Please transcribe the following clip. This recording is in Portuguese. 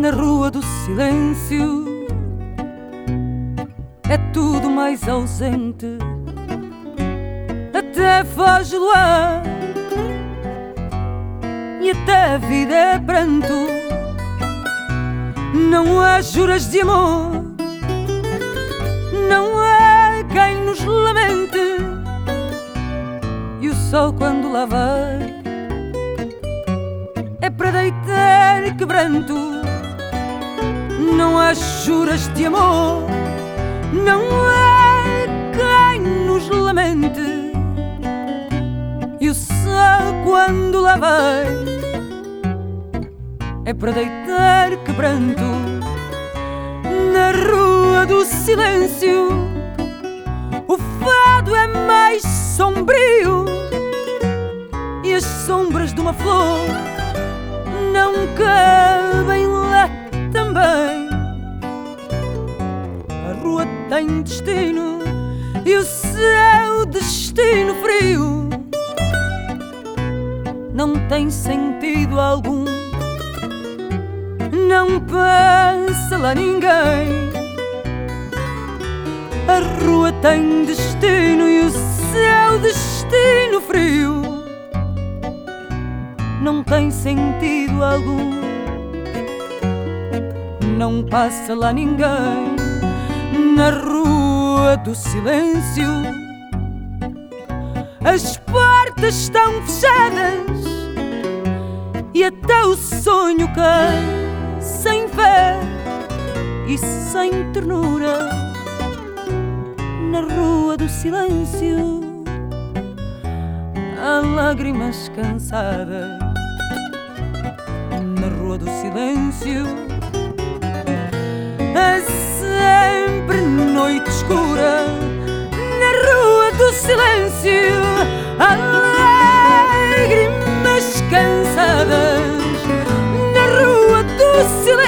Na rua do silêncio é tudo mais ausente, até foge luar e até a vida é pranto. Não há juras de amor, não há quem nos lamente, e o sol quando lá vai é para deitar quebranto. Não há juras de amor, não há quem nos lamente, e o sol quando lá vai é para deitar quebranto. Na rua do silêncio o fado é mais sombrio, e as sombras de uma flor não cabem lá também. A rua tem destino e o seu destino frio não tem sentido algum, não passa lá ninguém. A rua tem destino e o seu destino frio não tem sentido algum, não passa lá ninguém. Na rua do silêncio as portas estão fechadas e até o sonho cai sem fé e sem ternura. Na rua do silêncio há lágrimas cansadas. Na rua do silêncio há sempre noite escura. Na rua do silêncio há lágrimas cansadas. Na rua do silêncio